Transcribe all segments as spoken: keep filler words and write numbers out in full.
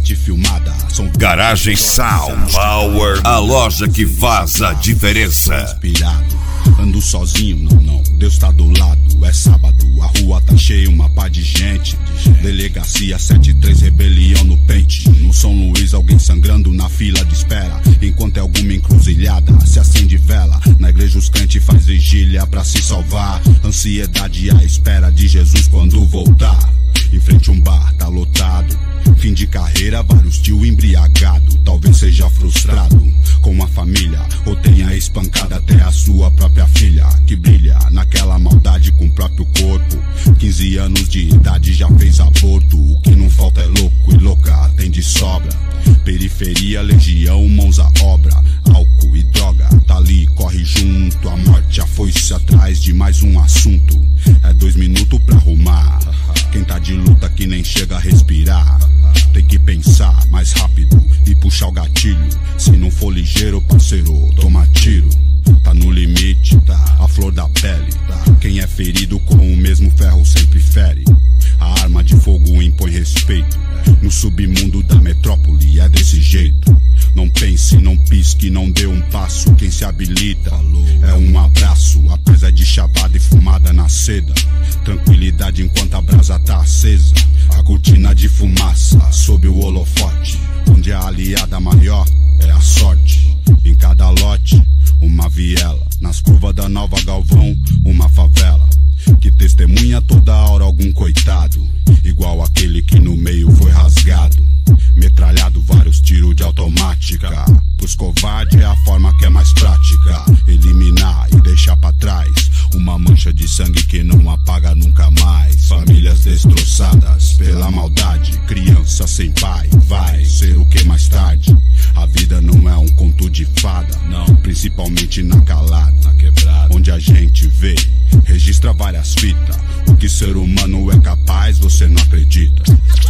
arte filmada. São Garagem Sound Power, a loja que faz a diferença. Inspirado, ando sozinho, não, não, Deus tá do lado. É sábado, a rua tá cheia, uma pá de gente. Delegacia sete três, rebelião no pente. No São Luís, alguém sangrando na fila de espera. Enquanto é alguma encruzilhada, se acende vela. Na igreja os crentes faz vigília pra se salvar. Ansiedade à espera de Jesus quando voltar. Em frente a um bar, tá lotado. Fim de carreira, vários tio embriagado. Talvez seja frustrado com a família, ou tenha espancado até a sua própria filha, que brilha naquela maldade com o próprio corpo. Quinze anos de idade já fez aborto. O que não falta é louco e louca, tem de sobra. Periferia, legião, mãos à obra. Álcool e droga, tá ali, corre junto. A morte, a foice atrás de mais um assunto. É dois minutos pra arrumar. Quem tá de luta que nem chega a respirar. Tem que pensar mais rápido e puxar o gatilho. Se não for ligeiro, parceiro, toma tiro. Tá no limite, tá, a flor da pele, tá. Quem é ferido com o mesmo ferro sempre fere. A arma de fogo impõe respeito. No submundo da metrópole é desse jeito. Não pense, não pisque, não dê um passo. Quem se habilita é um abraço. Apesar de chavada e fumada na seda. Tranquilidade enquanto a brasa tá acesa. A cortina de fumaça sob o holofote. Onde a aliada maior é a sorte. Em cada lote, uma viela. Nas curvas da Nova Galvão, uma favela. Que testemunha toda hora algum coitado. Igual aquele que no meio foi rasgado. Metralhado vários tiros de automática. Pros covardes é a forma que é mais prática. Eliminar e deixar pra trás uma mancha de sangue que não apaga nunca mais. Famílias destroçadas pela maldade. Criança sem pai vai ser o que mais tarde. A vida não é um conto de fada, não. Principalmente na calada, na quebrada, onde a gente vê, registra várias fitas. O que ser humano é capaz, você não acredita.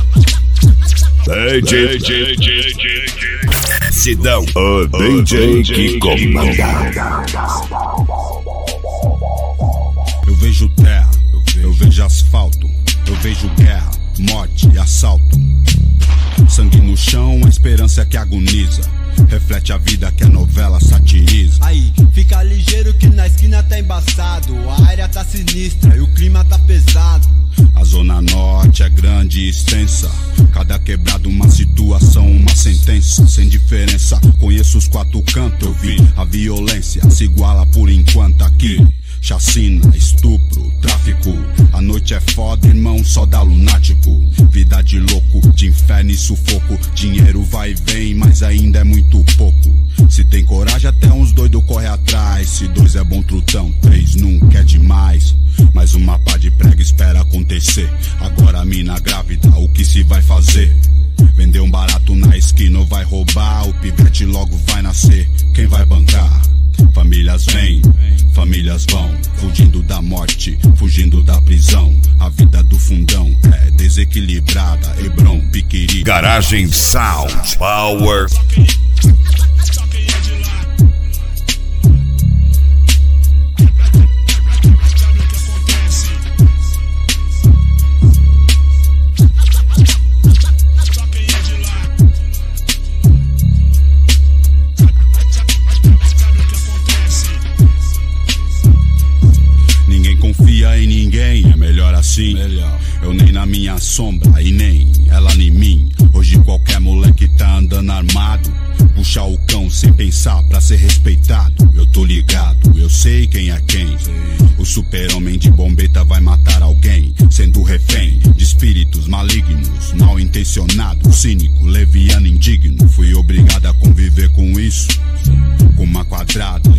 D J, D J, D J, Sidão, o D J que comanda. Eu vejo terra, eu vejo asfalto, eu vejo guerra, morte e assalto. Sangue no chão, a esperança que agoniza. Reflete a vida que a novela satiriza. Aí, fica ligeiro que na esquina tá embaçado. A área tá sinistra e o clima tá pesado. A zona norte é grande e extensa. Cada quebrada uma situação, uma sentença. Sem diferença, conheço os quatro cantos. Eu vi a violência se iguala por enquanto aqui. Chacina, estupro, tráfico. A noite é foda, irmão, só dá lunático. Vida de louco, de inferno e sufoco. Dinheiro vai e vem, mas ainda é muito pouco. Se tem coragem, até uns doidos corre atrás. Se dois é bom trutão, três nunca é demais. Mais uma pá de prega espera acontecer. Agora a mina grávida, o que se vai fazer? Vender um barato na esquina ou vai roubar? O pivete logo vai nascer, quem vai bancar? Famílias vêm, famílias vão, fugindo da morte, fugindo da prisão. A vida do fundão é desequilibrada, Hebron, Piquiri. Garagem Sound Power. Em ninguém, é melhor assim. Melhor. Eu nem na minha sombra e nem ela em mim. Hoje qualquer moleque tá andando armado. Puxar o cão sem pensar pra ser respeitado. Eu tô ligado, eu sei quem é quem. O super-homem de bombeta vai matar alguém, sendo refém de espíritos malignos, mal intencionado, cínico, leviano, indigno. Fui obrigado a conviver com isso, com uma quadrada